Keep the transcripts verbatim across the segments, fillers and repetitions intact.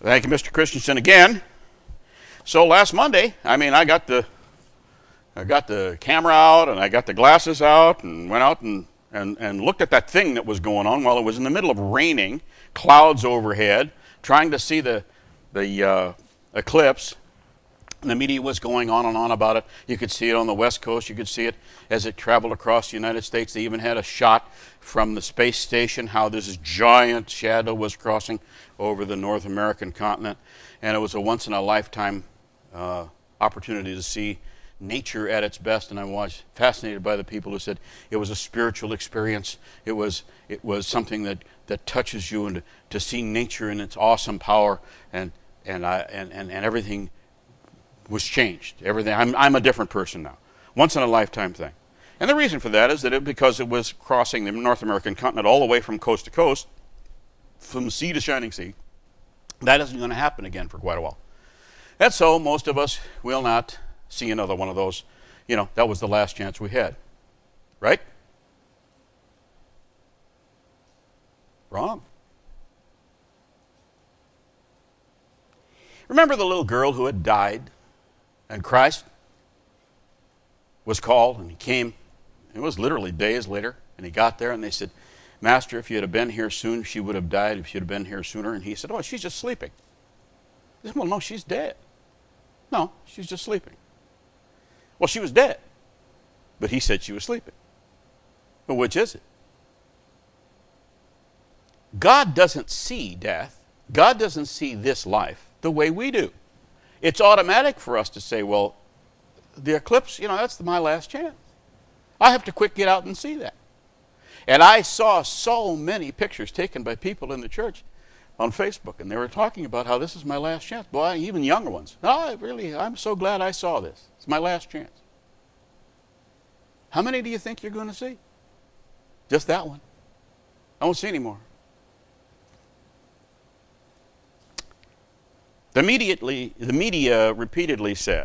Thank you, Mister Christensen, again. So last Monday, I mean, I got the I got the camera out and I got the glasses out and went out and, and, and looked at that thing that was going on while it was in the middle of raining, clouds overhead, trying to see the the uh, eclipse. And the media was going on and on about it. You could see it on the West Coast. You could see it as it traveled across the United States. They even had a shot from the space station, how this giant shadow was crossing over the North American continent. And it was a once-in-a-lifetime uh, opportunity to see nature at its best. And I was fascinated by the people who said it was a spiritual experience. It was it was something that, that touches you, and to, to see nature in its awesome power, and and I, and, and, and everything was changed. Everything. I'm I'm a different person now. Once in a lifetime thing. And the reason for that is that it because it was crossing the North American continent all the way from coast to coast, from sea to shining sea. That isn't going to happen again for quite a while. And so most of us will not see another one of those. You know, that was the last chance we had. Right? Wrong. Remember the little girl who had died? And Christ was called, and he came. It was literally days later, and he got there, and they said, Master, if you'd have been here soon, she would have died if you'd have been here sooner. And he said, oh, she's just sleeping. He said, well, no, she's dead. No, she's just sleeping. Well, she was dead, but he said she was sleeping. Well, which is it? God doesn't see death. God doesn't see this life the way we do. It's automatic for us to say, well, the eclipse, you know, that's my last chance. I have to quick get out and see that. And I saw so many pictures taken by people in the church on Facebook, and they were talking about how this is my last chance. Boy, even younger ones. Oh, I really, I'm so glad I saw this. It's my last chance. How many do you think you're going to see? Just that one. I won't see any more. The, immediately, the media repeatedly said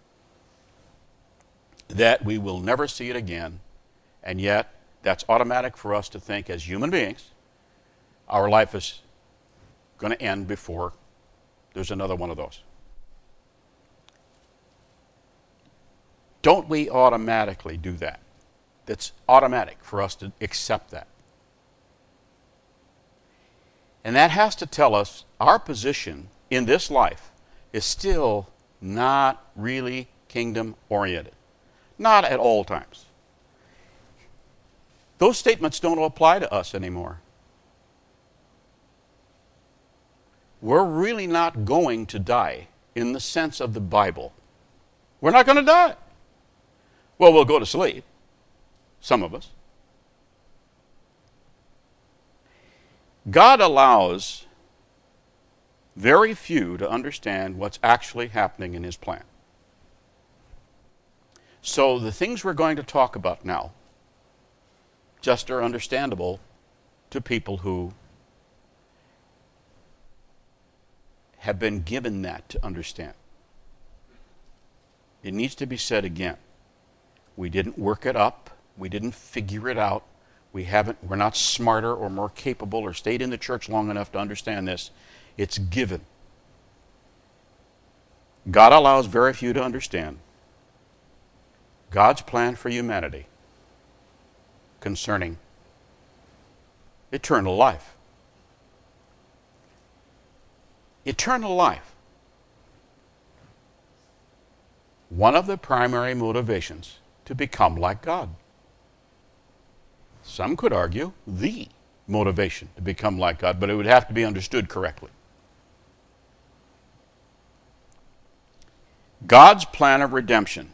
that we will never see it again, and yet that's automatic for us to think as human beings our life is going to end before there's another one of those. Don't we automatically do that? That's automatic for us to accept that. And that has to tell us our position in this life is still not really kingdom-oriented. Not at all times. Those statements don't apply to us anymore. We're really not going to die in the sense of the Bible. We're not going to die. Well, we'll go to sleep. Some of us. God allows very few to understand what's actually happening in his plan. So the things we're going to talk about now just are understandable to people who have been given that to understand. It needs to be said again. We didn't work it up. We didn't figure it out. We haven't, we're not smarter or more capable or stayed in the church long enough to understand this. It's given. God allows very few to understand God's plan for humanity concerning eternal life. Eternal life. One of the primary motivations to become like God. Some could argue the motivation to become like God, but it would have to be understood correctly. God's plan of redemption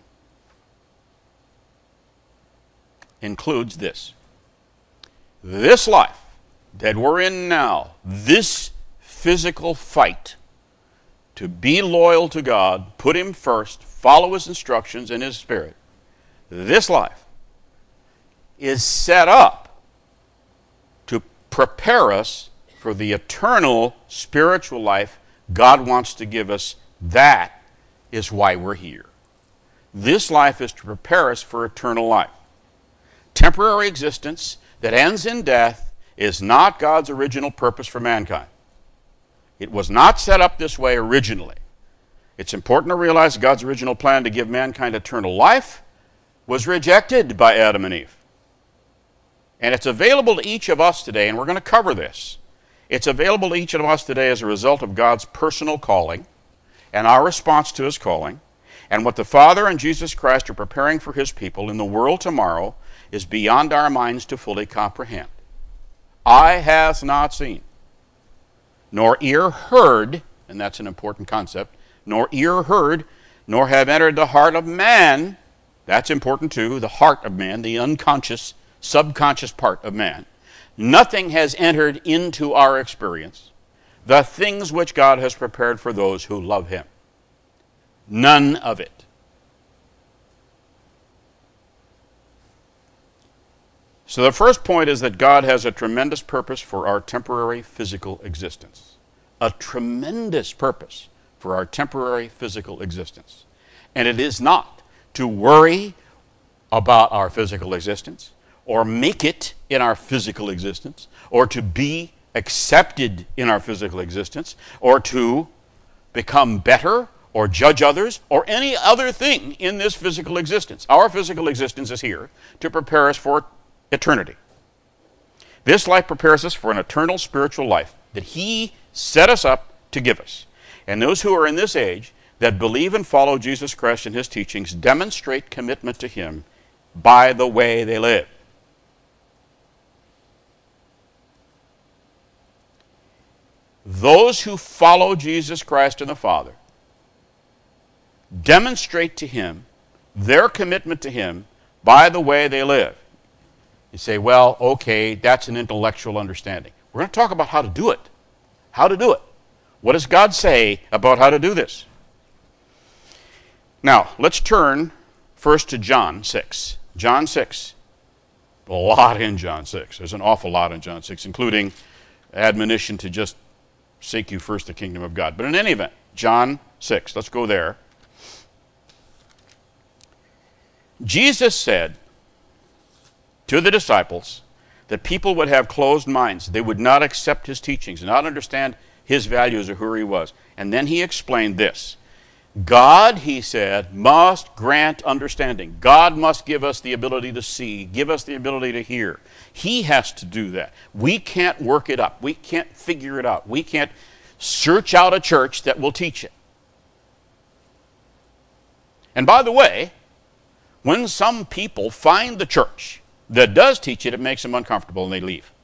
includes this. This life that we're in now, this physical fight to be loyal to God, put him first, follow his instructions and his spirit, this life is set up to prepare us for the eternal spiritual life God wants to give us. That is why we're here. This life is to prepare us for eternal life. Temporary existence that ends in death is not God's original purpose for mankind. It was not set up this way originally. It's important to realize God's original plan to give mankind eternal life was rejected by Adam and Eve. And it's available to each of us today, and we're going to cover this. It's available to each of us today as a result of God's personal calling and our response to his calling. And what the Father and Jesus Christ are preparing for his people in the world tomorrow is beyond our minds to fully comprehend. Eye hath not seen, nor ear heard, and that's an important concept, nor ear heard, nor have entered the heart of man, that's important too, the heart of man, the unconscious, subconscious part of man. Nothing has entered into our experience the things which God has prepared for those who love him. None of it. So the first point is that God has a tremendous purpose for our temporary physical existence. A tremendous purpose for our temporary physical existence. And it is not to worry about our physical existence, or make it in our physical existence, or to be accepted in our physical existence, or to become better, or judge others, or any other thing in this physical existence. Our physical existence is here to prepare us for eternity. This life prepares us for an eternal spiritual life that he set us up to give us. And those who are in this age that believe and follow Jesus Christ and his teachings demonstrate commitment to him by the way they live. Those who follow Jesus Christ and the Father demonstrate to him their commitment to him by the way they live. You say, well, okay, that's an intellectual understanding. We're going to talk about how to do it. How to do it. What does God say about how to do this? Now, let's turn first to John six. John six. A lot in John six. There's an awful lot in John six, including admonition to just seek you first the kingdom of God. But in any event, John six, let's go there. Jesus said to the disciples that people would have closed minds. They would not accept his teachings, not understand his values or who he was. And then he explained this. God, he said, must grant understanding. God must give us the ability to see, give us the ability to hear. He has to do that. We can't work it up. We can't figure it out. We can't search out a church that will teach it. And by the way, when some people find the church that does teach it, it makes them uncomfortable and they leave.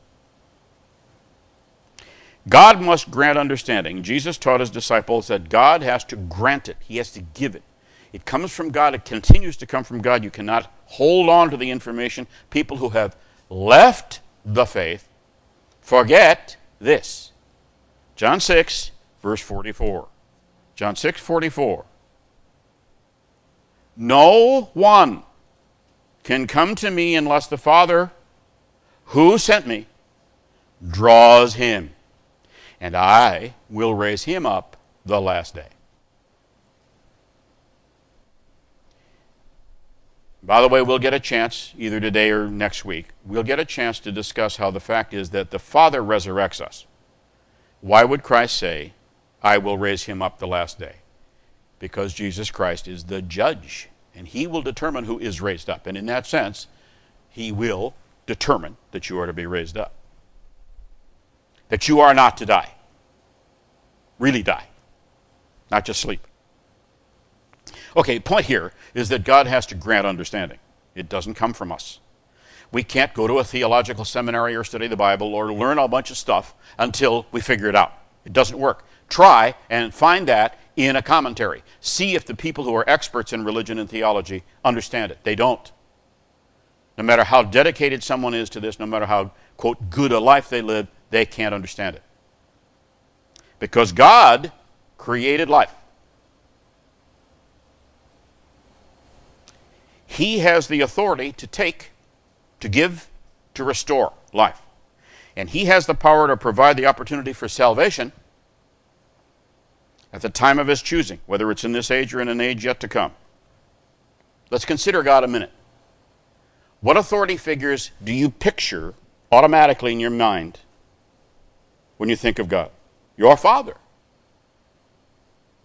God must grant understanding. Jesus taught his disciples that God has to grant it. He has to give it. It comes from God. It continues to come from God. You cannot hold on to the information. People who have left the faith forget this. John six, verse forty-four. John six, forty-four. No one can come to me unless the Father who sent me draws him, and I will raise him up the last day. By the way, we'll get a chance, either today or next week, we'll get a chance to discuss how the fact is that the Father resurrects us. Why would Christ say, I will raise him up the last day? Because Jesus Christ is the judge, and he will determine who is raised up. And in that sense, he will determine that you are to be raised up. That you are not to die. Really die. Not just sleep. Okay, point here is that God has to grant understanding. It doesn't come from us. We can't go to a theological seminary or study the Bible or learn a bunch of stuff until we figure it out. It doesn't work. Try and find that in a commentary. See if the people who are experts in religion and theology understand it. They don't. No matter how dedicated someone is to this, no matter how, quote, good a life they live, they can't understand it. Because God created life. He has the authority to take, to give, to restore life. And he has the power to provide the opportunity for salvation at the time of his choosing, whether it's in this age or in an age yet to come. Let's consider God a minute. What authority figures do you picture automatically in your mind when you think of God? Your Father.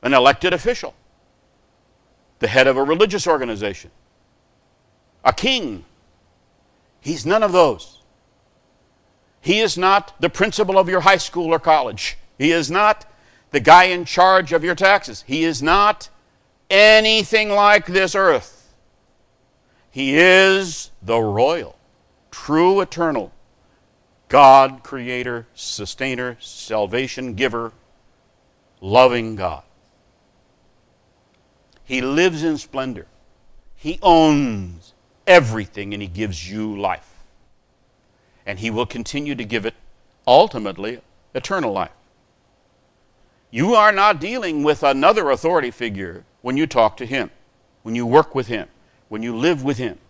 an elected official, the head of a religious organization, a king. He's none of those. He is not the principal of your high school or college. He is not the guy in charge of your taxes. He is not anything like this earth. He is the royal, true, eternal God, creator, sustainer, salvation giver, loving God. He lives in splendor. He owns everything, and he gives you life. And he will continue to give it, ultimately, eternal life. You are not dealing with another authority figure when you talk to him, when you work with him, when you live with him.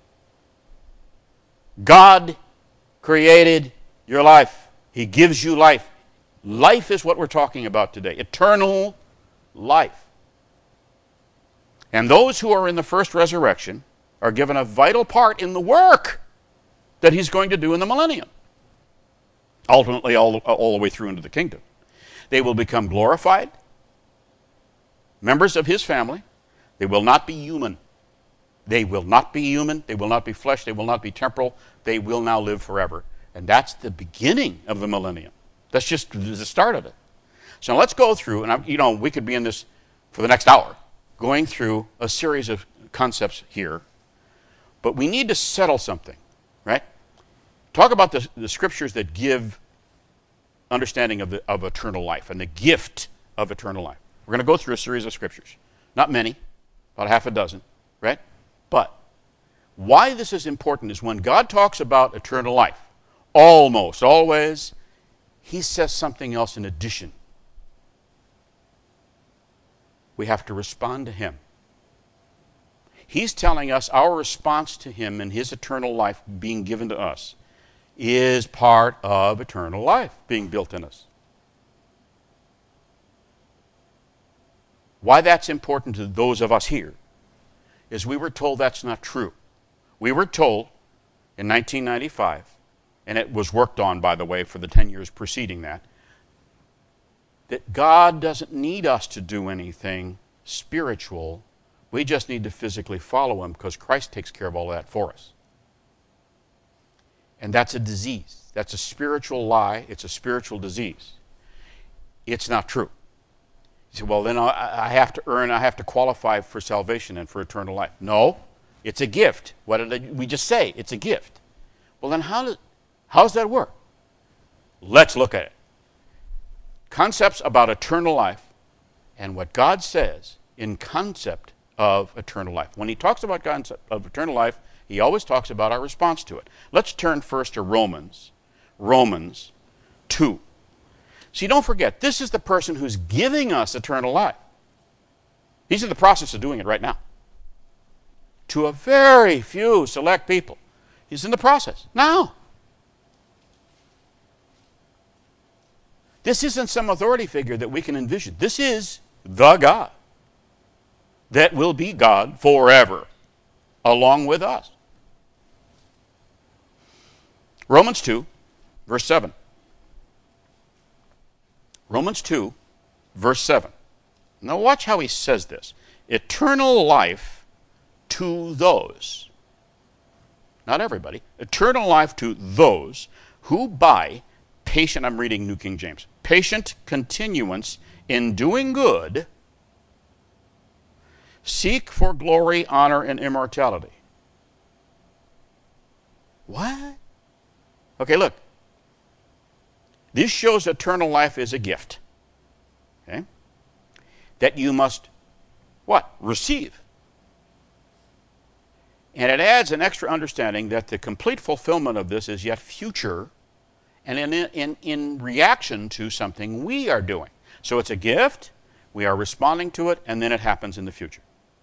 God created your life. He gives you life. Life is what we're talking about today. Eternal life. And those who are in the first resurrection are given a vital part in the work that he's going to do in the millennium. Ultimately, all, all the way through into the kingdom. They will become glorified, members of his family. They will not be human. They will not be human. They will not be flesh. They will not be temporal. They will now live forever. And that's the beginning of the millennium. That's just the start of it. So let's go through, and I, you know, we could be in this for the next hour, going through a series of concepts here. But we need to settle something, right? Talk about the, the scriptures that give understanding of, the, of eternal life and the gift of eternal life. We're going to go through a series of scriptures. Not many, about half a dozen, right? But why this is important is when God talks about eternal life, almost always, he says something else in addition. We have to respond to him. He's telling us our response to him and his eternal life being given to us is part of eternal life being built in us. Why that's important to those of us here is we were told that's not true. We were told in nineteen ninety-five, and it was worked on, by the way, for the ten years preceding that, that God doesn't need us to do anything spiritual. We just need to physically follow him because Christ takes care of all that for us. And that's a disease. That's a spiritual lie. It's a spiritual disease. It's not true. You say, well, then I have to earn, I have to qualify for salvation and for eternal life. No, it's a gift. What did we just say? It's a gift. Well, then how does, how does that work? Let's look at it. Concepts about eternal life and what God says in concept of eternal life. When he talks about concept of eternal life, he always talks about our response to it. Let's turn first to Romans, Romans two. See, don't forget, this is the person who's giving us eternal life. He's in the process of doing it right now. To a very few select people. He's in the process now. This isn't some authority figure that we can envision. This is the God that will be God forever, along with us. Romans two, verse seven. Romans two, verse seven. Now watch how he says this. Eternal life to those, not everybody, eternal life to those who by patient, I'm reading New King James, patient continuance in doing good, seek for glory, honor, and immortality. What? Okay, look. This shows eternal life is a gift. Okay? That you must, what? Receive. And it adds an extra understanding that the complete fulfillment of this is yet future and in, in, in reaction to something we are doing. So it's a gift, we are responding to it, and then it happens in the future.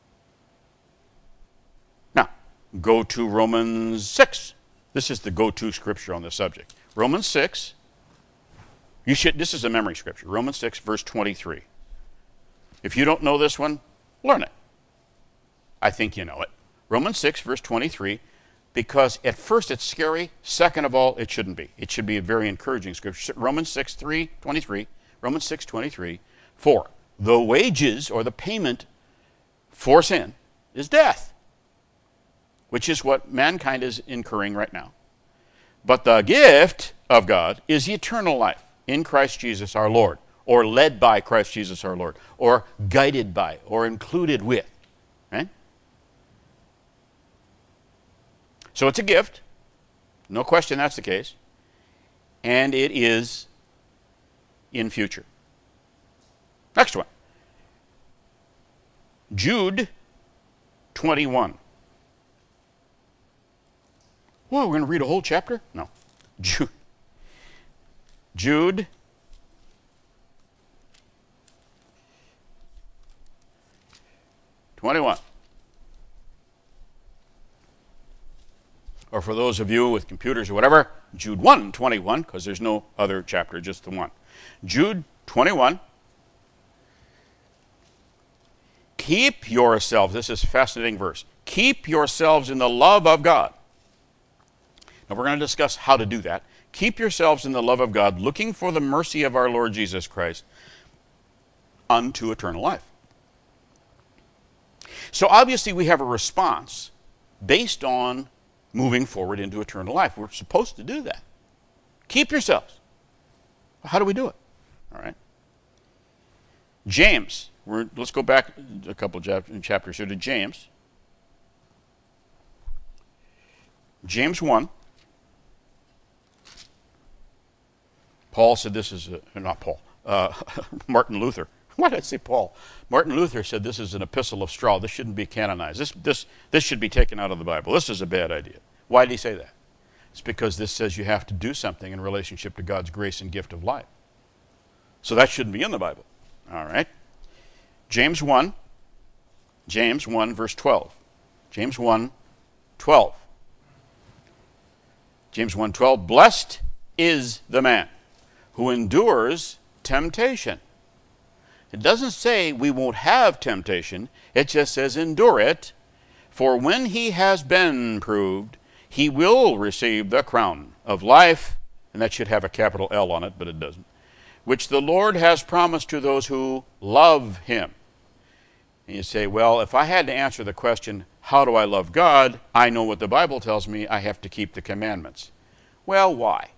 Now, go to Romans six. This is the go-to scripture on this subject. Romans six. You should, this is a memory scripture. Romans six, verse twenty-three. If you don't know this one, learn it. I think you know it. Romans six, verse twenty-three, because at first it's scary. Second of all, it shouldn't be. It should be a very encouraging scripture. Romans six, three, twenty-three. Romans six, twenty-three. For the wages or the payment for sin is death, which is what mankind is incurring right now. But the gift of God is eternal life in Christ Jesus our Lord, or led by Christ Jesus our Lord, or guided by, or included with. Right? So it's a gift. No question that's the case. And it is in future. Next one. Jude twenty-one. Well, we're going to read a whole chapter? No. Jude. Jude twenty-one. Or for those of you with computers or whatever, Jude one twenty-one, because there's no other chapter, just the one. Jude twenty-one. Keep yourselves, this is a fascinating verse, keep yourselves in the love of God. Now we're going to discuss how to do that. Keep yourselves in the love of God, looking for the mercy of our Lord Jesus Christ unto eternal life. So obviously we have a response based on moving forward into eternal life. We're supposed to do that. Keep yourselves. How do we do it? All right. James. We're, let's go back a couple of chapters here to James. James one. Paul said this is, a, not Paul, uh, Martin Luther. Why did I say Paul? Martin Luther said this is an epistle of straw. This shouldn't be canonized. This, this, this should be taken out of the Bible. This is a bad idea. Why did he say that? It's because this says you have to do something in relationship to God's grace and gift of life. So that shouldn't be in the Bible. All right. James one. James one, verse twelve. James one, twelve. James one, twelve. Blessed is the man who endures temptation. It doesn't say we won't have temptation. It just says endure it. For when he has been proved, he will receive the crown of life. And that should have a capital L on it, but it doesn't. Which the Lord has promised to those who love him. And you say, well, if I had to answer the question, how do I love God? I know what the Bible tells me. I have to keep the commandments. Well, why?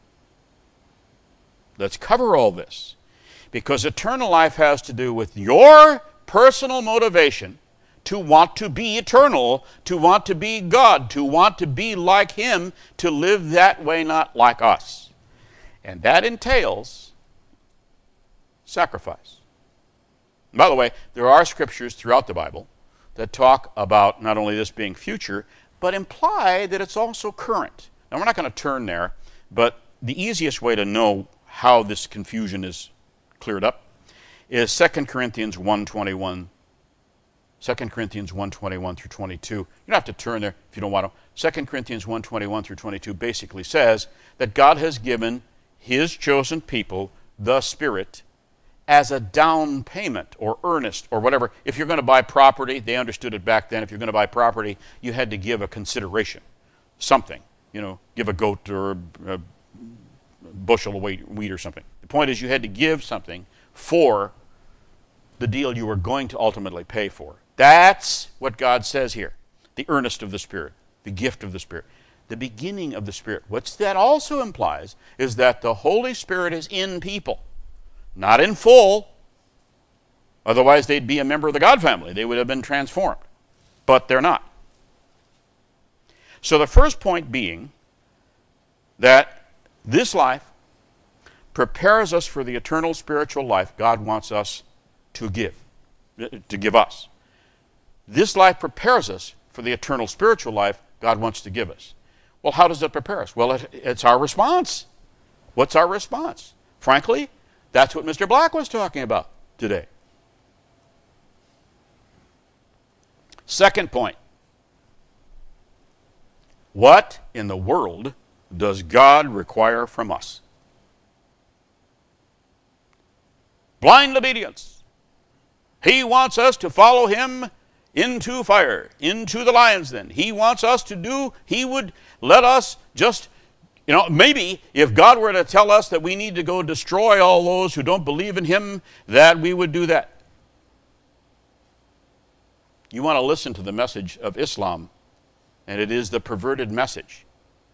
Let's cover all this. Because eternal life has to do with your personal motivation to want to be eternal, to want to be God, to want to be like him, to live that way, not like us. And that entails sacrifice. By the way, there are scriptures throughout the Bible that talk about not only this being future, but imply that it's also current. Now, we're not going to turn there, but the easiest way to know how this confusion is cleared up is Second Corinthians one twenty-one. Second Corinthians one twenty-one through twenty-two. You don't have to turn there if you don't want to. Second Corinthians one twenty-one through twenty-two basically says that God has given his chosen people the Spirit as a down payment or earnest or whatever. If you're going to buy property, they understood it back then. If you're going to buy property, you had to give a consideration, something. You know, give a goat or a bushel of wheat or something. The point is you had to give something for the deal you were going to ultimately pay for. That's what God says here. The earnest of the Spirit, the gift of the Spirit, the beginning of the Spirit. What that also implies is that the Holy Spirit is in people. Not in full. Otherwise, they'd be a member of the God family. They would have been transformed. But they're not. So the first point being that this life prepares us for the eternal spiritual life God wants us to give, to give us. This life prepares us for the eternal spiritual life God wants to give us. Well, how does it prepare us? Well, it, it's our response. What's our response? Frankly, that's what Mister Black was talking about today. Second point. What in the world does God require from us? Blind obedience. He wants us to follow him into fire, into the lion's den. He wants us to do, he would let us just, you know, maybe if God were to tell us that we need to go destroy all those who don't believe in him, that we would do that. You want to listen to the message of Islam, and it is the perverted message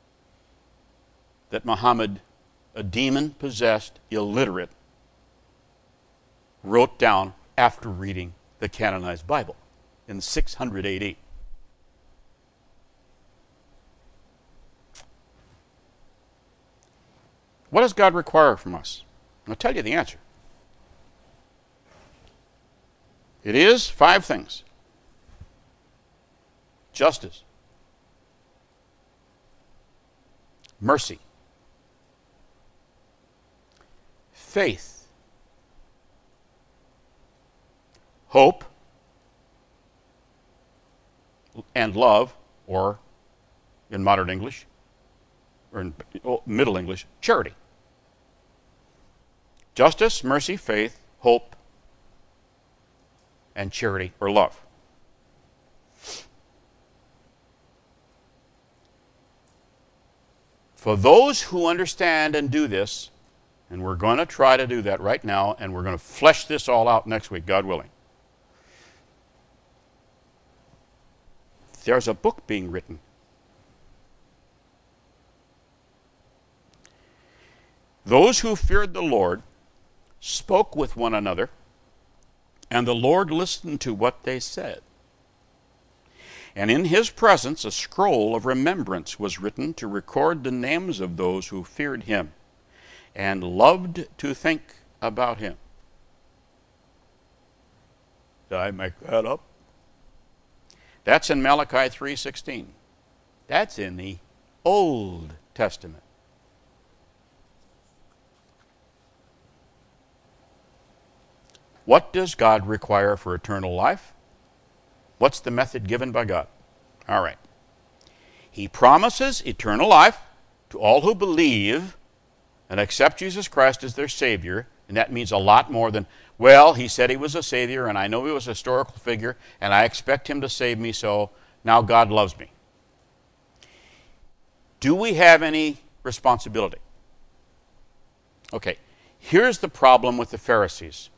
that Muhammad, a demon-possessed, illiterate, wrote down after reading the canonized Bible in six hundred A D. What does God require from us? I'll tell you the answer. It is five things. Justice, mercy, faith, hope, and love, or in modern English, or in Middle English, charity. Justice, mercy, faith, hope, and charity, or love. For those who understand and do this, and we're going to try to do that right now, and we're going to flesh this all out next week, God willing. There's a book being written. Those who feared the Lord spoke with one another, and the Lord listened to what they said. And in his presence a scroll of remembrance was written to record the names of those who feared him and loved to think about him. Did I make that up? That's in Malachi three sixteen. That's in the Old Testament. What does God require for eternal life? What's the method given by God? All right. He promises eternal life to all who believe and accept Jesus Christ as their Savior, and that means a lot more than, well, he said he was a Savior, and I know he was a historical figure, and I expect him to save me, so now God loves me. Do we have any responsibility? Okay, here's the problem with the Pharisees.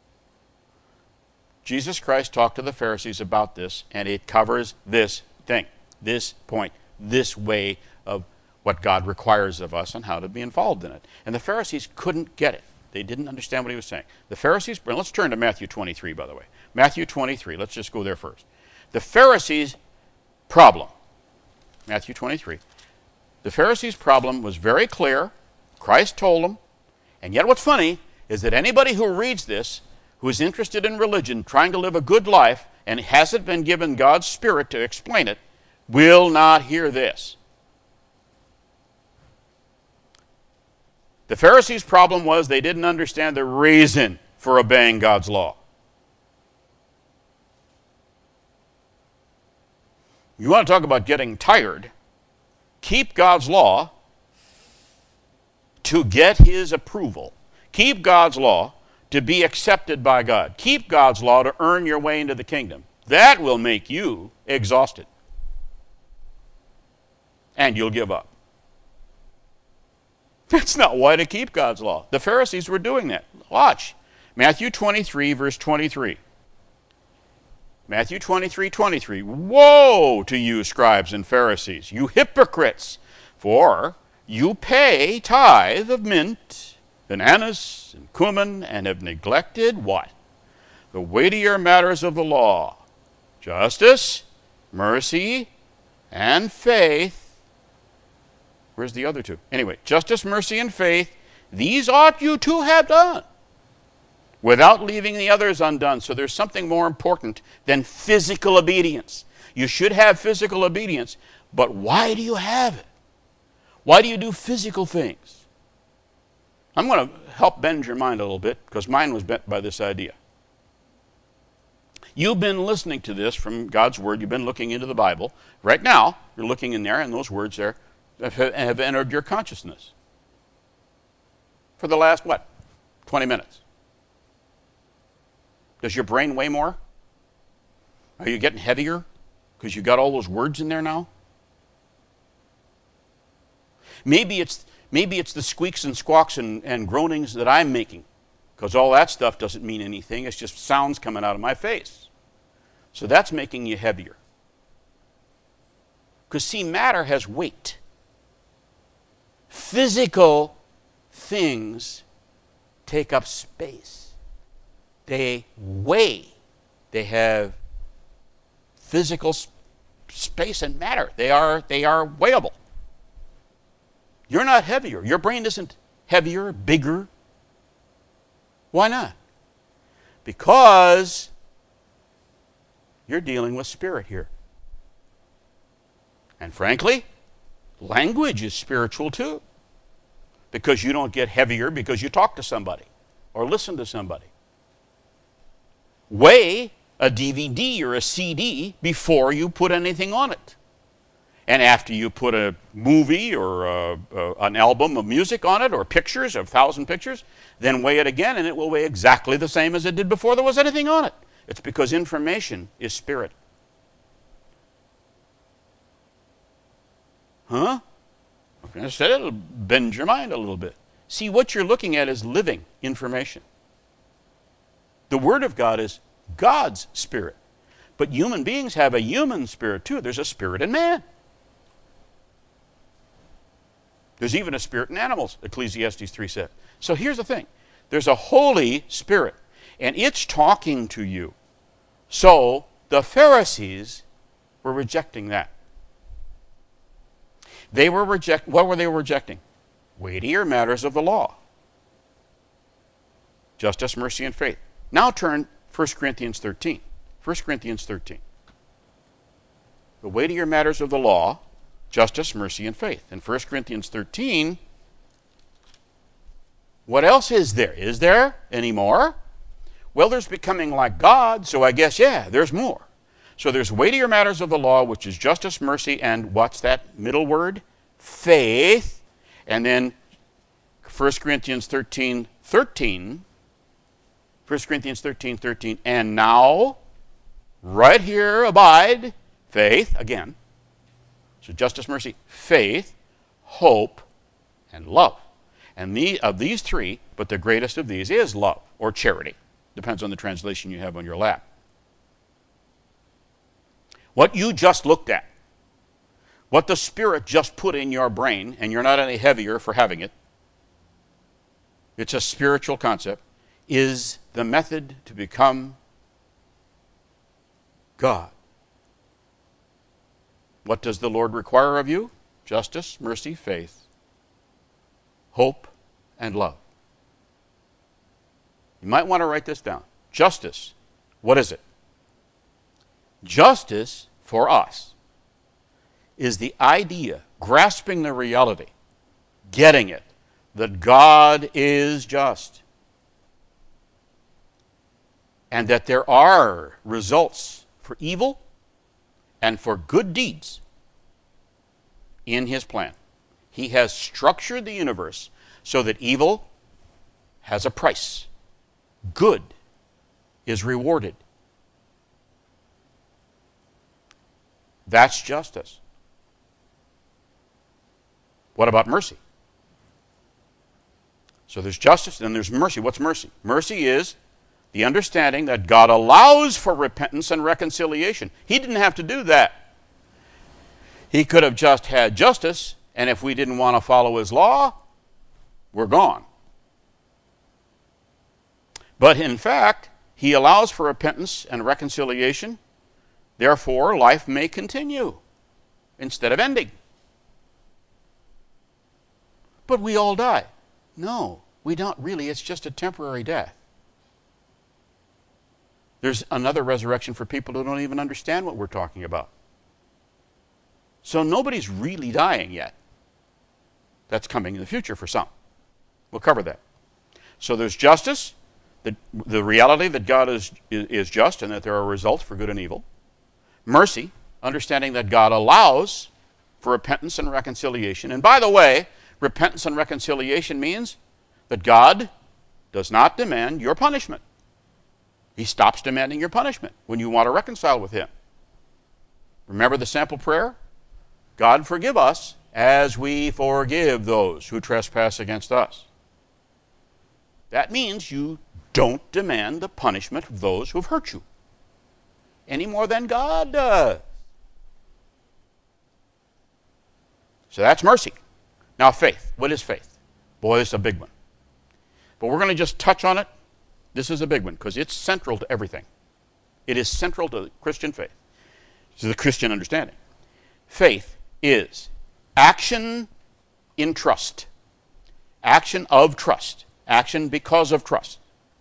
Jesus Christ talked to the Pharisees about this, and it covers this thing, this point, this way of what God requires of us and how to be involved in it. And the Pharisees couldn't get it. They didn't understand what he was saying. The Pharisees, let's turn to Matthew twenty-three, by the way. Matthew twenty-three, let's just go there first. The Pharisees' problem, Matthew twenty-three, the Pharisees' problem was very clear. Christ told them, and yet what's funny is that anybody who reads this, who is interested in religion, trying to live a good life, and hasn't been given God's Spirit to explain it, will not hear this. The Pharisees' problem was they didn't understand the reason for obeying God's law. You want to talk about getting tired? Keep God's law to get his approval. Keep God's law to be accepted by God. Keep God's law to earn your way into the kingdom. That will make you exhausted. And you'll give up. That's not why to keep God's law. The Pharisees were doing that. Watch. Matthew twenty-three, verse twenty-three. Matthew twenty-three, twenty-three. Woe to you, scribes and Pharisees, you hypocrites! For you pay tithe of mint and anise and cumin, and have neglected what? The weightier matters of the law, justice, mercy, and faith. Where's the other two? Anyway, justice, mercy, and faith, these ought you to have done, without leaving the others undone. So there's something more important than physical obedience. You should have physical obedience, but why do you have it? Why do you do physical things? I'm going to help bend your mind a little bit, because mine was bent by this idea. You've been listening to this from God's Word. You've been looking into the Bible. Right now, you're looking in there, and those words there have entered your consciousness. For the last, what, twenty minutes? Does your brain weigh more? Are you getting heavier because you got all those words in there now? Maybe it's maybe it's the squeaks and squawks and, and groanings that I'm making, because all that stuff doesn't mean anything. It's just sounds coming out of my face. So that's making you heavier. Because, see, matter has weight. Physical things take up space. They weigh. They have physical sp- space and matter. They are, they are weighable. You're not heavier. Your brain isn't heavier, bigger. Why not? Because you're dealing with spirit here. And frankly, language is spiritual too. Because you don't get heavier because you talk to somebody or listen to somebody. Weigh a D V D or a C D before you put anything on it. And after you put a movie or a, a, an album of music on it or pictures, a thousand pictures, then weigh it again and it will weigh exactly the same as it did before there was anything on it. It's because information is spirit. Huh? I said it'll bend your mind a little bit. See, what you're looking at is living information. The Word of God is God's spirit. But human beings have a human spirit too. There's a spirit in man. There's even a spirit in animals, Ecclesiastes three said. So here's the thing. There's a Holy Spirit, and it's talking to you. So the Pharisees were rejecting that. They were reject. What were they rejecting? Weightier matters of the law. Justice, mercy, and faith. Now turn First Corinthians thirteen. First Corinthians thirteen. The weightier matters of the law, justice, mercy, and faith. In First Corinthians thirteen, what else is there? Is there any more? Well, there's becoming like God, so I guess, yeah, there's more. So there's weightier matters of the law, which is justice, mercy, and what's that middle word? Faith. And then First Corinthians thirteen, thirteen. First Corinthians thirteen, thirteen. And now, right here, abide faith, again. So justice, mercy, faith, hope, and love. And the, of these three, but the greatest of these is love, or charity. Depends on the translation you have on your lap. What you just looked at, what the Spirit just put in your brain, and you're not any heavier for having it, it's a spiritual concept, is the method to become God. What does the Lord require of you? Justice, mercy, faith, hope, and love. You might want to write this down. Justice, what is it? Justice for us is the idea, grasping the reality, getting it, that God is just. And that there are results for evil and for good deeds in His plan. He has structured the universe so that evil has a price. Good is rewarded. That's justice. What about mercy? So there's justice and there's mercy. What's mercy? Mercy is the understanding that God allows for repentance and reconciliation. He didn't have to do that. He could have just had justice, and if we didn't want to follow His law, we're gone. But in fact, He allows for repentance and reconciliation. Therefore, life may continue instead of ending. But we all die. No, we don't really. It's just a temporary death. There's another resurrection for people who don't even understand what we're talking about. So nobody's really dying yet. That's coming in the future for some. We'll cover that. So there's justice, the, the reality that God is, is, is just and that there are results for good and evil. Mercy, understanding that God allows for repentance and reconciliation. And by the way, repentance and reconciliation means that God does not demand your punishment. He stops demanding your punishment when you want to reconcile with Him. Remember the sample prayer? God, forgive us as we forgive those who trespass against us. That means you don't demand the punishment of those who've hurt you. any more than God does. So that's mercy. Now faith. What is faith? Boy, it's a big one. But we're going to just touch on it. This is a big one because it's central to everything. It is central to the Christian faith, to the Christian understanding. Faith is action in trust. Action of trust. Action because of trust.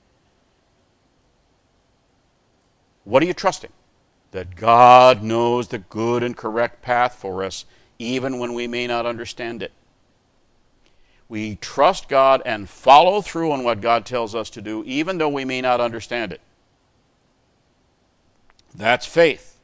What are you trusting? That God knows the good and correct path for us, even when we may not understand it. We trust God and follow through on what God tells us to do, even though we may not understand it. That's faith.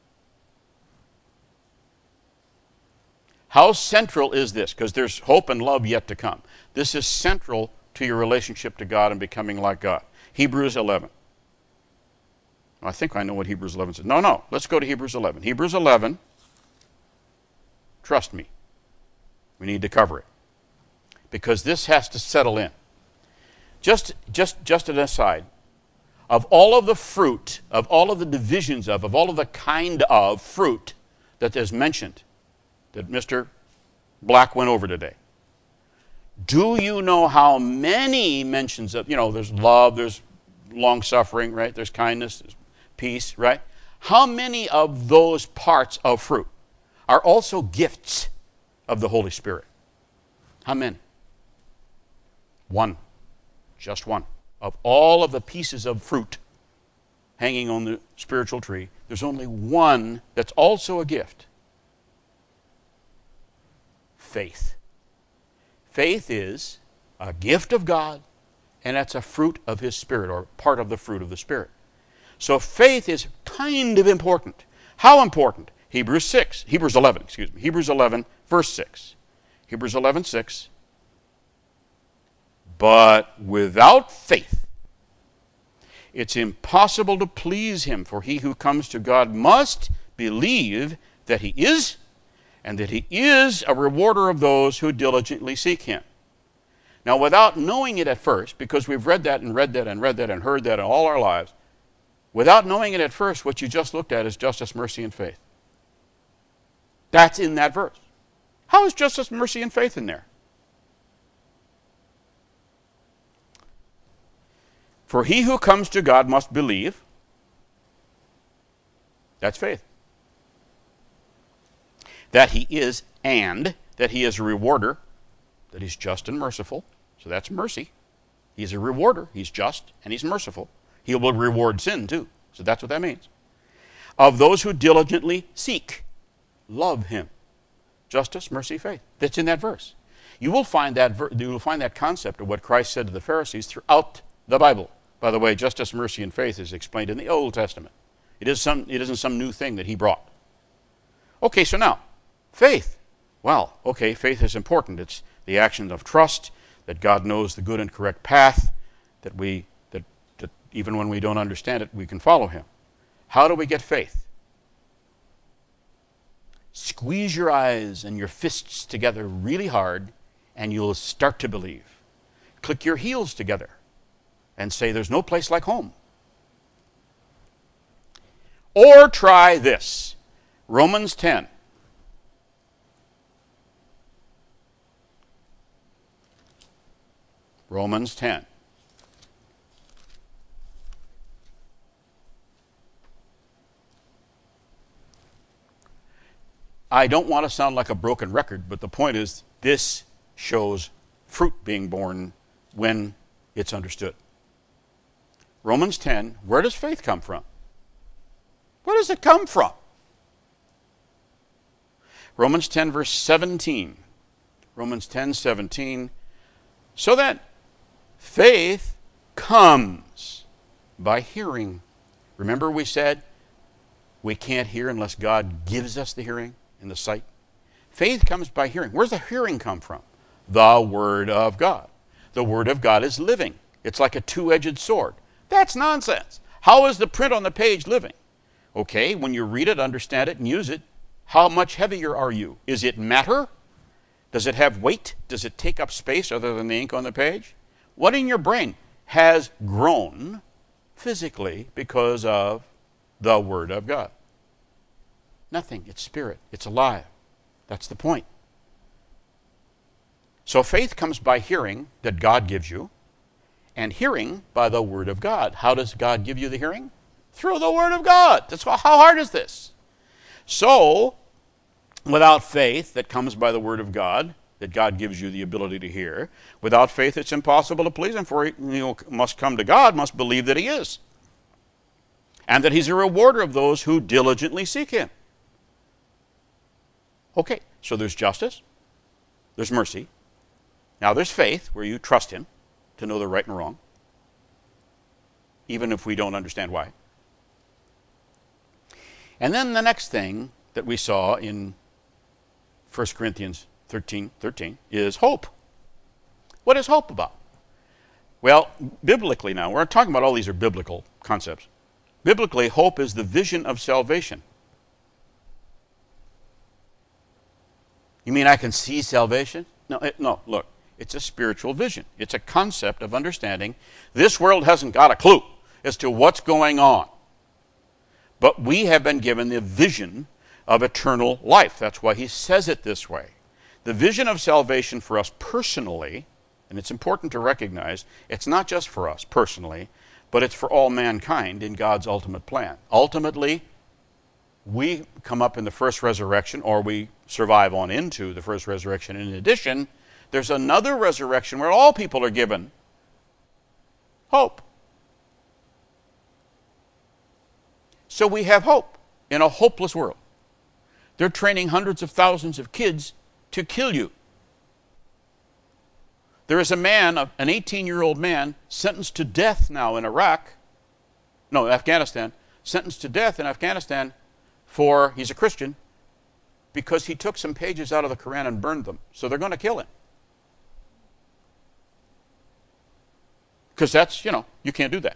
How central is this? Because there's hope and love yet to come. This is central to your relationship to God and becoming like God. Hebrews eleven. I think I know what Hebrews eleven says. No, no. Let's go to Hebrews eleven. Hebrews eleven. Trust me. We need to cover it. Because this has to settle in. Just, just, just an aside. Of all of the fruit, of all of the divisions of, of all of the kind of fruit that is mentioned, that Mister Black went over today, do you know how many mentions of, you know, there's love, there's long-suffering, right? There's kindness, there's peace, right? How many of those parts of fruit are also gifts of the Holy Spirit? How many? One. Just one. Of all of the pieces of fruit hanging on the spiritual tree, there's only one that's also a gift. Faith. Faith is a gift of God, and that's a fruit of His Spirit, or part of the fruit of the Spirit. So faith is kind of important. How important? Hebrews six, Hebrews eleven, excuse me, Hebrews eleven, verse six. Hebrews eleven, six. But without faith, it's impossible to please Him, for he who comes to God must believe that He is, and that He is a rewarder of those who diligently seek Him. Now, without knowing it at first, because we've read that and read that and read that and heard that in all our lives, without knowing it at first, what you just looked at is justice, mercy, and faith. That's in that verse. How is justice, mercy, and faith in there? For he who comes to God must believe. That's faith. That He is, and that He is a rewarder, that He's just and merciful. So that's mercy. He's a rewarder. He's just and He's merciful. He will reward sin too. So that's what that means. Of those who diligently seek, love Him. Justice, mercy, faith. That's in that verse. You will find that ver- you will find that concept of what Christ said to the Pharisees throughout the Bible. By the way, justice, mercy, and faith is explained in the Old Testament. It is some, it isn't some new thing that He brought. Okay, so now, faith. Well, okay, faith is important. It's the action of trust, that God knows the good and correct path, that we, that, that even when we don't understand it, we can follow Him. How do we get faith? Squeeze your eyes and your fists together really hard, and you'll start to believe. Click your heels together and say, there's no place like home. Or try this. Romans ten. Romans ten. I don't want to sound like a broken record, but the point is, this shows fruit being born when it's understood. Romans ten, where does faith come from? Where does it come from? Romans ten, verse seventeen. Romans ten, seventeen. So that faith comes by hearing. Remember we said we can't hear unless God gives us the hearing and the sight? Faith comes by hearing. Where's the hearing come from? The Word of God. The Word of God is living. It's like a two-edged sword. That's nonsense. How is the print on the page living? Okay, when you read it, understand it, and use it, how much heavier are you? Is it matter? Does it have weight? Does it take up space other than the ink on the page? What in your brain has grown physically because of the Word of God. Nothing. It's spirit. It's alive. That's the point. So faith comes by hearing that God gives you, and hearing by the Word of God. How does God give you the hearing? Through the Word of God. That's how hard is this? So, without faith that comes by the Word of God, that God gives you the ability to hear, without faith it's impossible to please Him, for he you must come to God, must believe that He is, and that He's a rewarder of those who diligently seek Him. Okay, so there's justice, there's mercy. Now there's faith, where you trust Him to know the right and wrong, even if we don't understand why. And then the next thing that we saw in First Corinthians thirteen thirteen is hope. What is hope about? Well, biblically now, we're talking about all these are biblical concepts. Biblically, hope is the vision of salvation. You mean I can see salvation? No, it, no, look, it's a spiritual vision. It's a concept of understanding this world hasn't got a clue as to what's going on. But we have been given the vision of eternal life. That's why he says it this way. The vision of salvation for us personally, and it's important to recognize, it's not just for us personally, but it's for all mankind in God's ultimate plan. Ultimately, we come up in the first resurrection, or we survive on into the first resurrection. In addition, there's another resurrection where all people are given hope. So we have hope in a hopeless world. They're training hundreds of thousands of kids to kill you. There is a man, an eighteen-year-old man, sentenced to death now in Iraq, no, Afghanistan, sentenced to death in Afghanistan for, he's a Christian, because he took some pages out of the Quran and burned them. So they're going to kill him. Because that's, you know, you can't do that.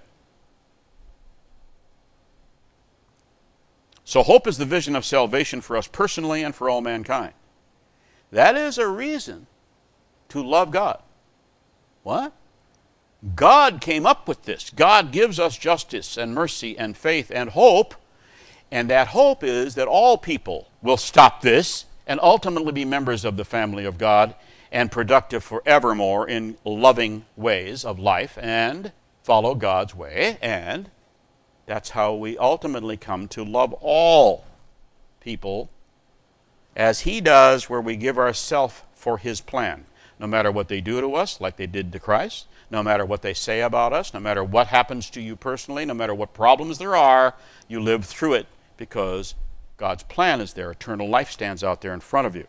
So hope is the vision of salvation for us personally and for all mankind. That is a reason to love God. What? God came up with this. God gives us justice and mercy and faith and hope. And that hope is that all people will stop this and ultimately be members of the family of God and productive forevermore in loving ways of life and follow God's way. And that's how we ultimately come to love all people as He does, where we give ourselves for His plan. No matter what they do to us, like they did to Christ, no matter what they say about us, no matter what happens to you personally, no matter what problems there are, you live through it because God's plan is there. Eternal life stands out there in front of you.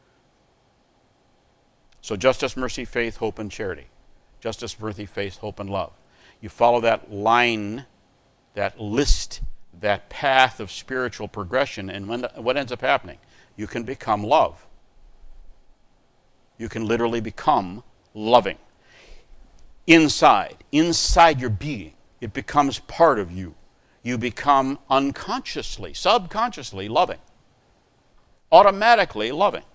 So justice, mercy, faith, hope, and charity. Justice, mercy, faith, hope, and love. You follow that line, that list, that path of spiritual progression, and when, what ends up happening? You can become love. You can literally become loving. Inside, inside your being, it becomes part of you. You become unconsciously, subconsciously loving. Automatically loving.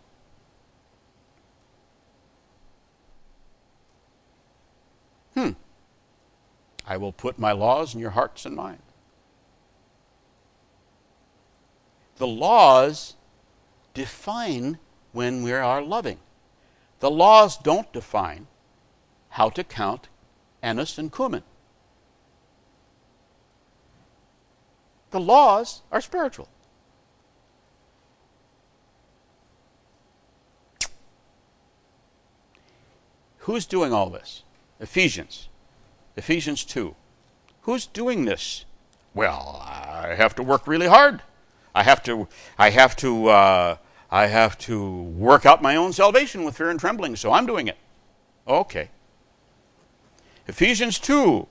Hmm. I will put my laws in your hearts and minds. The laws define when we are loving. The laws don't define how to count anise and cumin. The laws are spiritual. Who's doing all this? Ephesians. Ephesians two. Who's doing this? Well, I have to work really hard. I have to, I have to, uh, I have to work out my own salvation with fear and trembling, so I'm doing it. Okay. Ephesians two.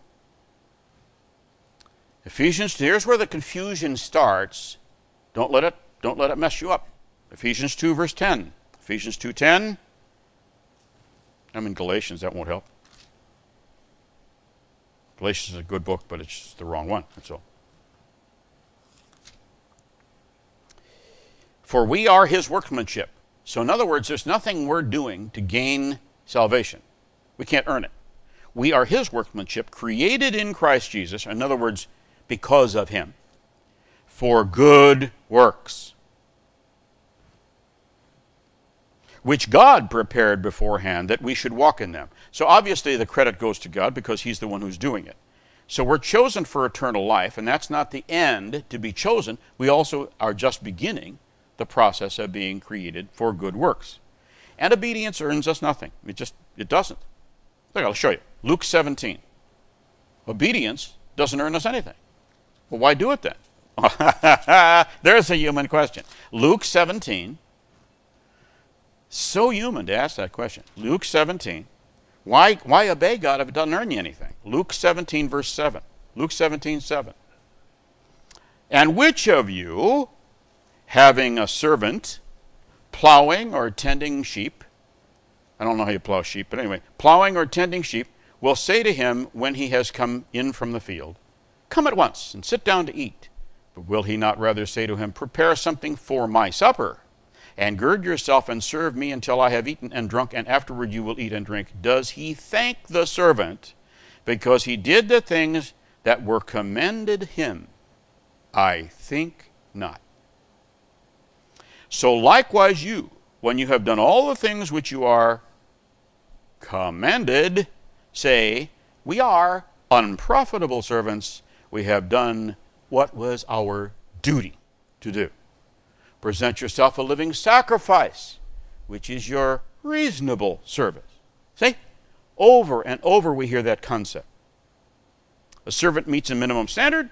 Ephesians, here's where the confusion starts. Don't let it, don't let it mess you up. Ephesians two, verse ten. Ephesians two ten. I'm in Galatians, that won't help. Galatians is a good book, but it's the wrong one, that's all. For we are His workmanship. So in other words, there's nothing we're doing to gain salvation. We can't earn it. We are His workmanship, created in Christ Jesus, in other words, because of Him, for good works, which God prepared beforehand that we should walk in them. So obviously the credit goes to God because he's the one who's doing it. So we're chosen for eternal life, and that's not the end to be chosen. We also are just beginning the process of being created for good works. And obedience earns us nothing. It just, it doesn't. Look, I'll show you. Luke seventeen. Obedience doesn't earn us anything. Well, why do it then? There's a human question. Luke seventeen. So human to ask that question. Luke seventeen. Why, why obey God if it doesn't earn you anything? Luke seventeen, verse seven. Luke seventeen, seven. And which of you, having a servant, plowing or tending sheep, I don't know how you plow sheep, but anyway, plowing or tending sheep, will say to him when he has come in from the field, come at once and sit down to eat. But will he not rather say to him, prepare something for my supper, and gird yourself and serve me until I have eaten and drunk, and afterward you will eat and drink? Does he thank the servant because he did the things that were commended him? I think not. So likewise you, when you have done all the things which you are commended, say, we are unprofitable servants. We have done what was our duty to do. Present yourself a living sacrifice, which is your reasonable service. See? Over and over we hear that concept. A servant meets a minimum standard.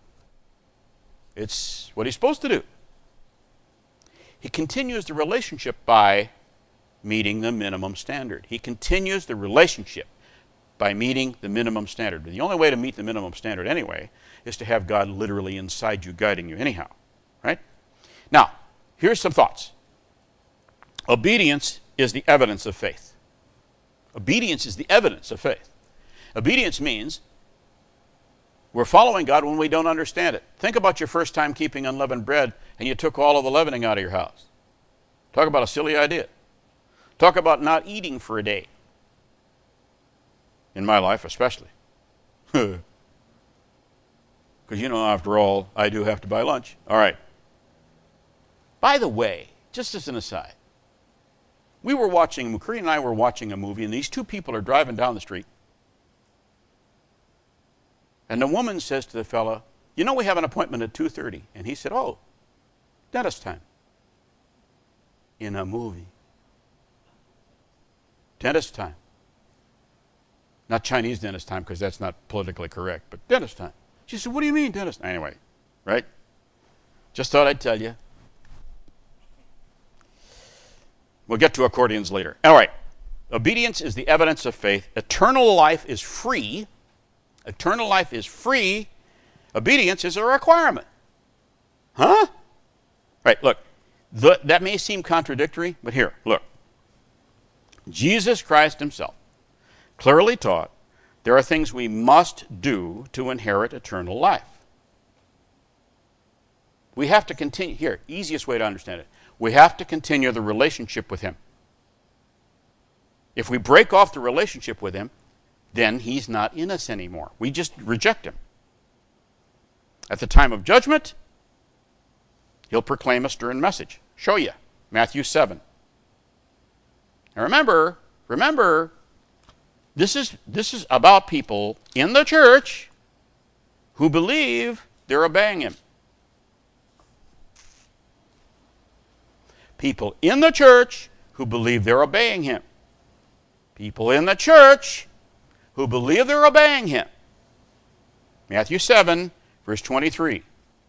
It's what he's supposed to do. He continues the relationship by meeting the minimum standard. He continues the relationship by meeting the minimum standard. The only way to meet the minimum standard anyway is to have God literally inside you, guiding you anyhow. Right? Now, here's some thoughts. Obedience is the evidence of faith. Obedience is the evidence of faith. Obedience means we're following God when we don't understand it. Think about your first time keeping unleavened bread and you took all of the leavening out of your house. Talk about a silly idea. Talk about not eating for a day. In my life especially. Because you know, after all, I do have to buy lunch. All right. By the way, just as an aside, we were watching, McCree and I were watching a movie, and these two people are driving down the street. And the woman says to the fella, you know we have an appointment at two thirty. And he said, oh, dentist time. In a movie. Dentist time. Not Chinese dentist time, because that's not politically correct, but dentist time. She said, what do you mean dentist? Anyway, right? Just thought I'd tell you. We'll get to accordions later. All right. Obedience is the evidence of faith. Eternal life is free. Eternal life is free. Obedience is a requirement. Huh? Right, look. The, that may seem contradictory, but here, look. Jesus Christ himself clearly taught there are things we must do to inherit eternal life. We have to continue. Here, easiest way to understand it. We have to continue the relationship with him. If we break off the relationship with him, then he's not in us anymore. We just reject him. At the time of judgment, he'll proclaim a stern message. Show you. Matthew seven. Now remember, remember, this is, this is about people in the church who believe they're obeying him. People in the church who believe they're obeying him. People in the church who believe they're obeying him. Matthew seven, verse twenty-three.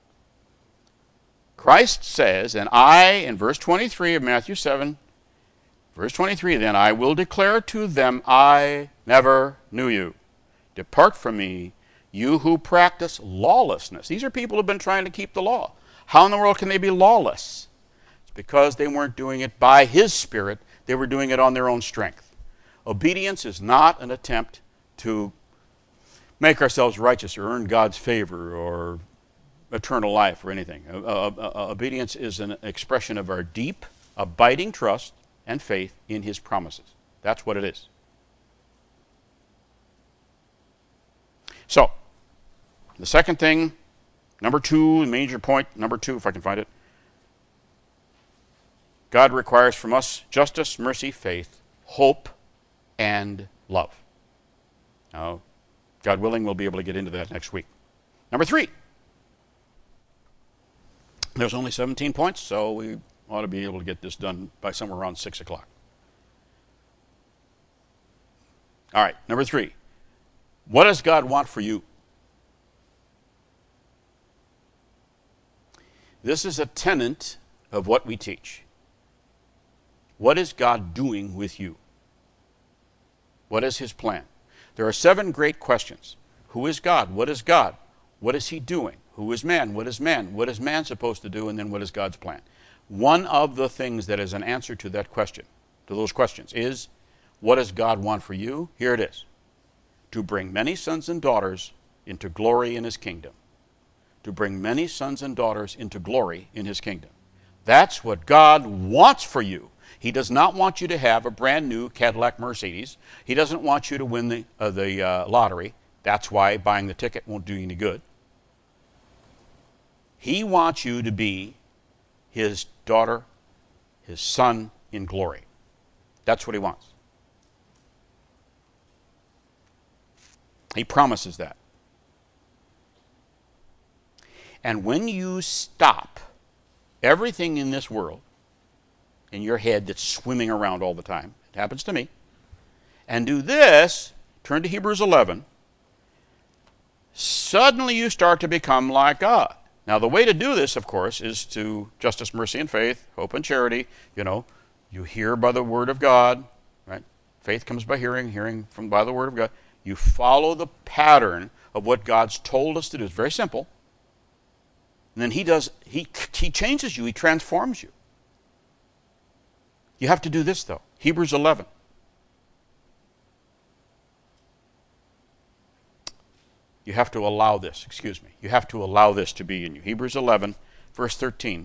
Christ says, and I, in verse twenty-three of Matthew seven, verse twenty-three, then I will declare to them, I never knew you. Depart from me, you who practice lawlessness. These are people who have been trying to keep the law. How in the world can they be lawless? It's because they weren't doing it by his Spirit. They were doing it on their own strength. Obedience is not an attempt to make ourselves righteous or earn God's favor or eternal life or anything. Uh, uh, uh, obedience is an expression of our deep, abiding trust and faith in his promises. That's what it is. So, the second thing Number two, major point, number two, if I can find it. God requires from us justice, mercy, faith, hope, and love. Now, God willing, we'll be able to get into that next week. Number three. There's only seventeen points, so we ought to be able to get this done by somewhere around six o'clock. All right, number three. What does God want for you? This is a tenet of what we teach. What is God doing with you? What is his plan? There are seven great questions. Who is God? What is God? What is he doing? Who is man? What is man? What is man supposed to do? And then what is God's plan? One of the things that is an answer to that question, to those questions, is what does God want for you? Here it is. To bring many sons and daughters into glory in his kingdom. To bring many sons and daughters into glory in his kingdom. That's what God wants for you. He does not want you to have a brand new Cadillac Mercedes. He doesn't want you to win the, uh, the uh, lottery. That's why buying the ticket won't do you any good. He wants you to be his daughter, his son in glory. That's what he wants. He promises that. And when you stop everything in this world in your head that's swimming around all the time, it happens to me, and do this, turn to Hebrews eleven, suddenly you start to become like God. Now, the way to do this, of course, is to justice, mercy, and faith, hope and charity. You know, you hear by the word of God, right? Faith comes by hearing, hearing from by the word of God. You follow the pattern of what God's told us to do. It's very simple. And then he does, he, he changes you, he transforms you. You have to do this, though. Hebrews eleven. You have to allow this, excuse me. You have to allow this to be in you. Hebrews eleven, verse thirteen.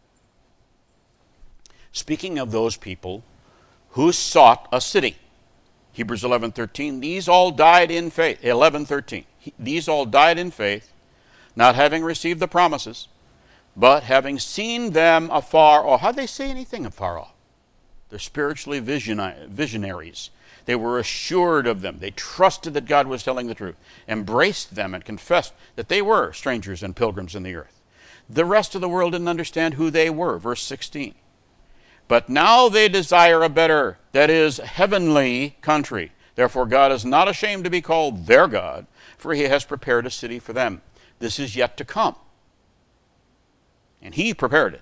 Speaking of those people who sought a city. Hebrews eleven thirteen. These all died in faith. eleven thirteen. These all died in faith, not having received the promises, but having seen them afar off. How'd they see anything afar off? They're spiritually visionaries. They were assured of them. They trusted that God was telling the truth, embraced them, and confessed that they were strangers and pilgrims in the earth. The rest of the world didn't understand who they were. Verse sixteen. But now they desire a better, that is, heavenly country. Therefore God is not ashamed to be called their God, for he has prepared a city for them. This is yet to come. And he prepared it.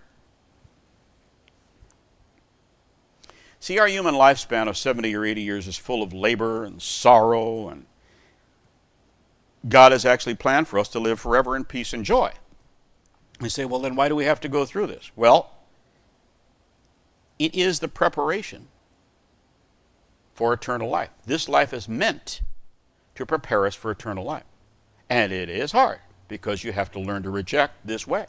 See, our human lifespan of seventy or eighty years is full of labor and sorrow, and God has actually planned for us to live forever in peace and joy. We say, well, then why do we have to go through this? Well, it is the preparation for eternal life. This life is meant to prepare us for eternal life. And it is hard, because you have to learn to reject this way.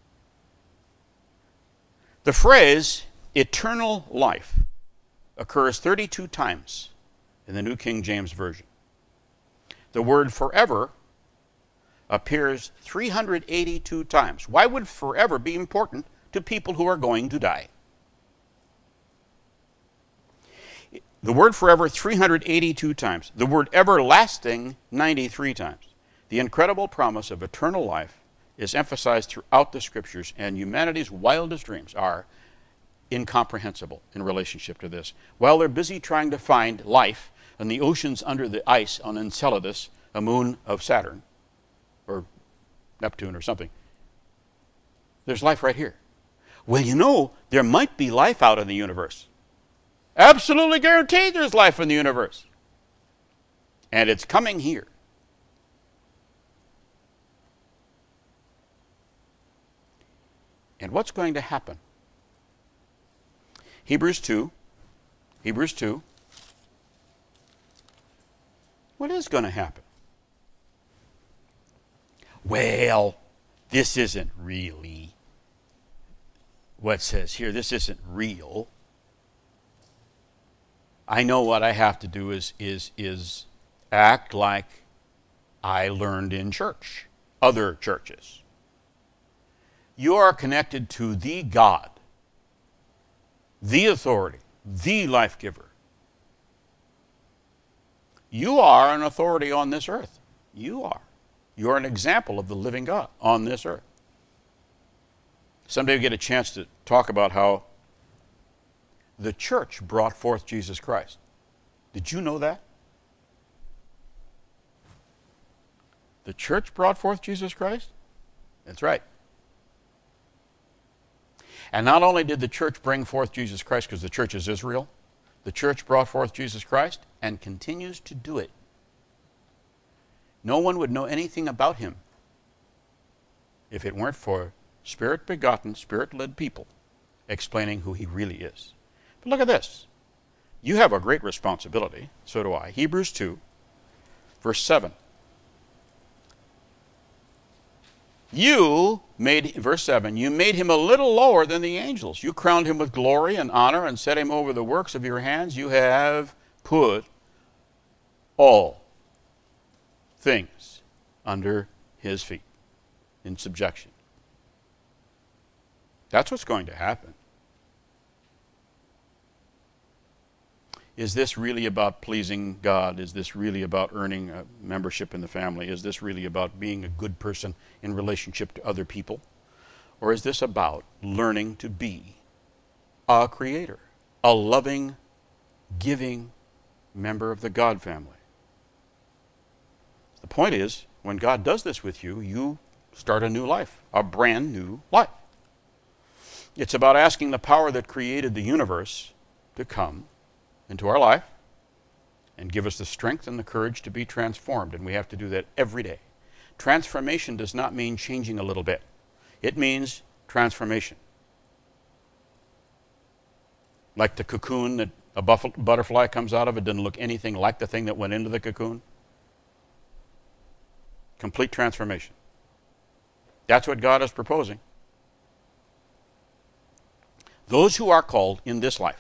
The phrase eternal life occurs thirty-two times in the New King James Version. The word forever appears three hundred eighty-two times. Why would forever be important to people who are going to die? The word forever three hundred eighty-two times. The word everlasting ninety-three times. The incredible promise of eternal life is emphasized throughout the scriptures, and humanity's wildest dreams are incomprehensible in relationship to this. While they're busy trying to find life in the oceans under the ice on Enceladus, a moon of Saturn, or Neptune or something, there's life right here. Well, you know, there might be life out in the universe. Absolutely guaranteed there's life in the universe. And it's coming here. And what's going to happen? Hebrews two. Hebrews two. What is going to happen? Well, this isn't really what it says here. This isn't real. I know what I have to do is, is, is act like I learned in church, other churches. You are connected to the God, the authority, the life giver. You are an authority on this earth. You are. You are an example of the living God on this earth. Someday we get a chance to talk about how the church brought forth Jesus Christ. Did you know that? The church brought forth Jesus Christ? That's right. And not only did the church bring forth Jesus Christ, because the church is Israel, the church brought forth Jesus Christ and continues to do it. No one would know anything about him if it weren't for Spirit-begotten, Spirit-led people explaining who he really is. But look at this. You have a great responsibility. So do I. Hebrews two, verse seven. You made, verse seven, you made him a little lower than the angels. You crowned him with glory and honor and set him over the works of your hands. You have put all things under his feet in subjection. That's what's going to happen. Is this really about pleasing God? Is this really about earning a membership in the family? Is this really about being a good person in relationship to other people? Or is this about learning to be a creator, a loving, giving member of the God family? The point is, when God does this with you, you start a new life, a brand new life. It's about asking the power that created the universe to come into our life and give us the strength and the courage to be transformed. And we have to do that every day. Transformation does not mean changing a little bit. It means transformation. Like the cocoon that a butterfly comes out of, it doesn't look anything like the thing that went into the cocoon. Complete transformation. That's what God is proposing. Those who are called in this life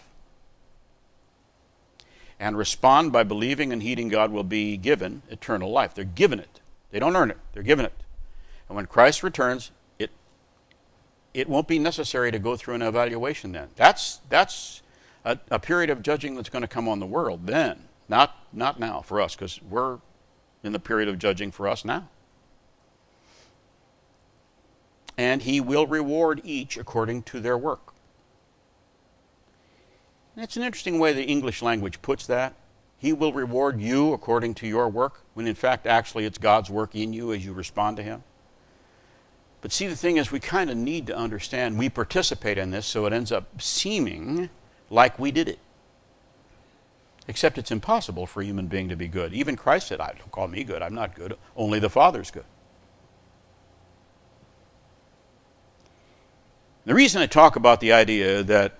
and respond by believing and heeding God will be given eternal life. They're given it. They don't earn it. They're given it. And when Christ returns, it it won't be necessary to go through an evaluation then. That's that's a, a period of judging that's going to come on the world then. Not not now for us, because we're in the period of judging for us now. And he will reward each according to their work. And it's an interesting way the English language puts that. He will reward you according to your work, when in fact actually it's God's work in you as you respond to him. But see, the thing is, we kind of need to understand we participate in this, so it ends up seeming like we did it. Except it's impossible for a human being to be good. Even Christ said, I don't call me good, I'm not good, only the Father's good. The reason I talk about the idea that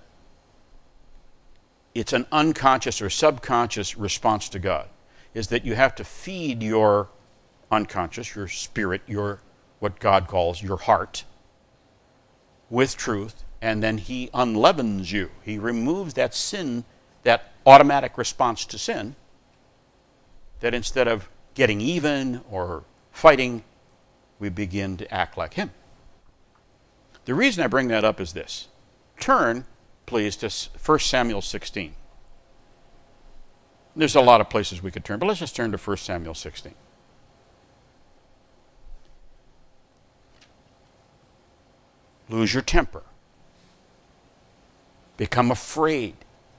it's an unconscious or subconscious response to God is that you have to feed your unconscious, your spirit, your what God calls your heart, with truth, and then he unleavens you. He removes that sin, that automatic response to sin, that instead of getting even or fighting, we begin to act like him. The reason I bring that up is this. Turn, please, to First Samuel sixteen. There's a lot of places we could turn, but let's just turn to First Samuel sixteen. Lose your temper. Become afraid.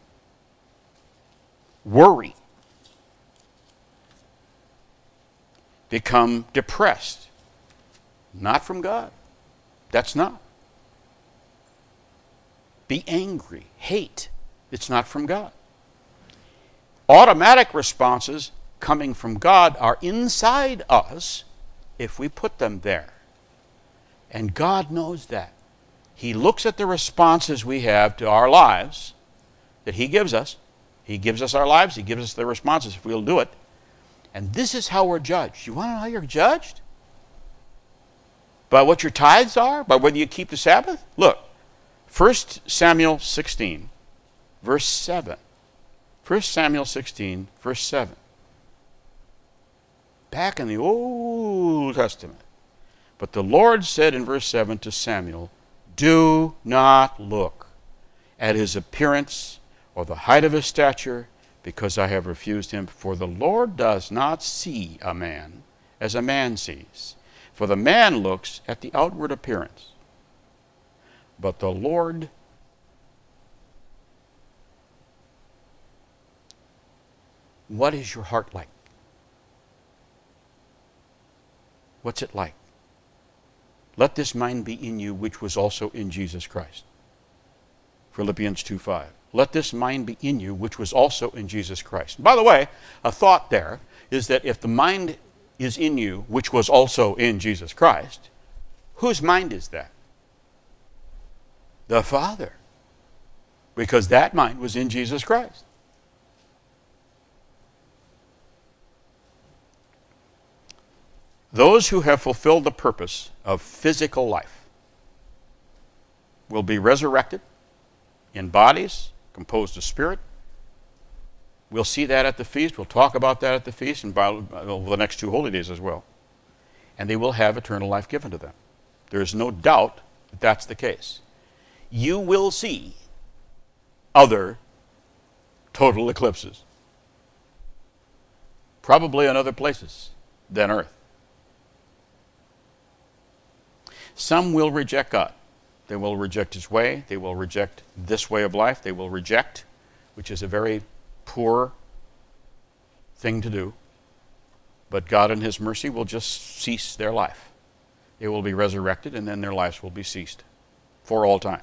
Worry. Become depressed. Not from God. That's not. Be angry. Hate. It's not from God. Automatic responses coming from God are inside us if we put them there. And God knows that. He looks at the responses we have to our lives that he gives us. He gives us our lives. He gives us the responses if we'll do it. And this is how we're judged. You want to know how you're judged? By what your tithes are? By whether you keep the Sabbath? Look, First Samuel sixteen, verse seven. First Samuel sixteen, verse seven. Back in the Old Testament, But the Lord said in verse seven to Samuel, do not look at his appearance or the height of his stature, because I have refused him. For the Lord does not see a man as a man sees. For the man looks at the outward appearance, but the Lord what is your heart like? What's it like? Let this mind be in you, which was also in Jesus Christ. Philippians two five. Let this mind be in you, which was also in Jesus Christ. By the way, a thought there is that if the mind is in you, which was also in Jesus Christ, whose mind is that? The Father. Because that mind was in Jesus Christ. Those who have fulfilled the purpose of physical life will be resurrected in bodies composed of spirit. We'll see that at the feast. We'll talk about that at the feast and by over the next two holy days as well. And they will have eternal life given to them. There is no doubt that that's the case. You will see other total eclipses, probably in other places than Earth. Some will reject God. They will reject his way. They will reject this way of life. They will reject, which is a very poor thing to do. But God in his mercy will just cease their life. They will be resurrected, and then their lives will be ceased for all time.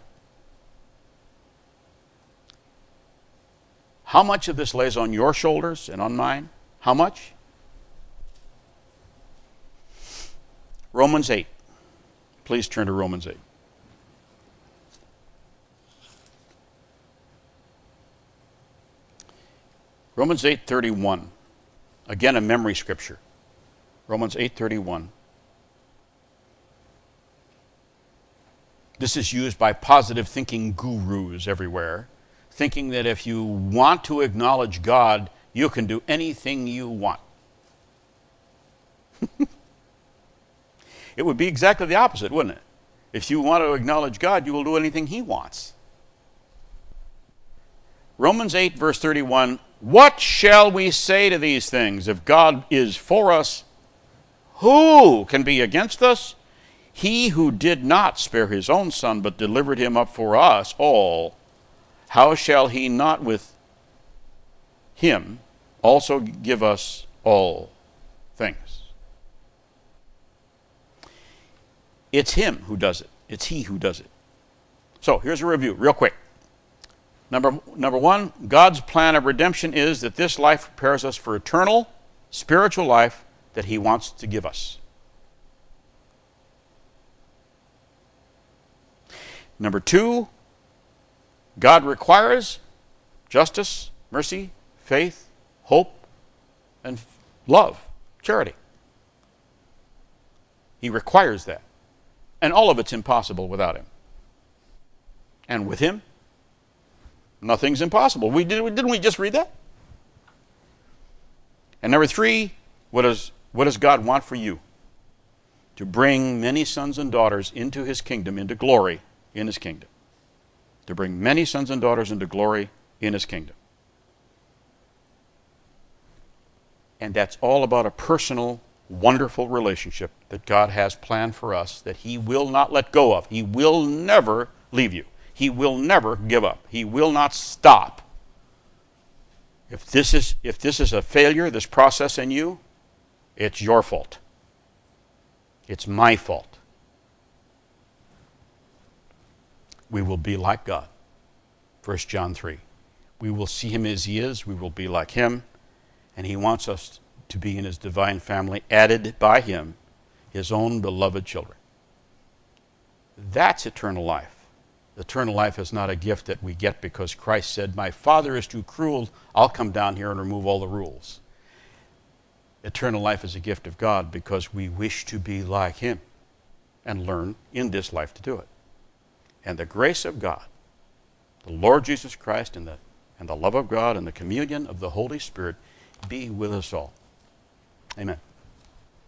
How much of this lays on your shoulders and on mine? How much? Romans eight. Please turn to Romans eight. Romans eight thirty-one. Again, a memory scripture. Romans eight thirty-one. This is used by positive thinking gurus everywhere, thinking that if you want to acknowledge God, you can do anything you want. It would be exactly the opposite, wouldn't it? If you want to acknowledge God, you will do anything he wants. Romans eight, verse thirty-one, what shall we say to these things? If God is for us, who can be against us? He who did not spare his own son, but delivered him up for us all, how shall he not with him also give us all things? It's him who does it. It's he who does it. So here's a review, real quick. Number, number one, God's plan of redemption is that this life prepares us for eternal, spiritual life that he wants to give us. Number two, God requires justice, mercy, faith, hope, and love, charity. He requires that. And all of it's impossible without him. And with him, nothing's impossible. We did, didn't we just read that? And number three, what does, what does God want for you? To bring many sons and daughters into his kingdom, into glory in his kingdom. To bring many sons and daughters into glory in his kingdom. And that's all about a personal, wonderful relationship that God has planned for us that he will not let go of. He will never leave you. He will never give up. He will not stop. If this is, if this is a failure, this process in you, it's your fault. It's my fault. We will be like God. First John three. We will see him as he is. We will be like him. And he wants us to be in his divine family, added by him, his own beloved children. That's eternal life. Eternal life is not a gift that we get because Christ said, my Father is too cruel, I'll come down here and remove all the rules. Eternal life is a gift of God because we wish to be like him and learn in this life to do it. And the grace of God, the Lord Jesus Christ, and the, and the love of God and the communion of the Holy Spirit be with us all. Amen.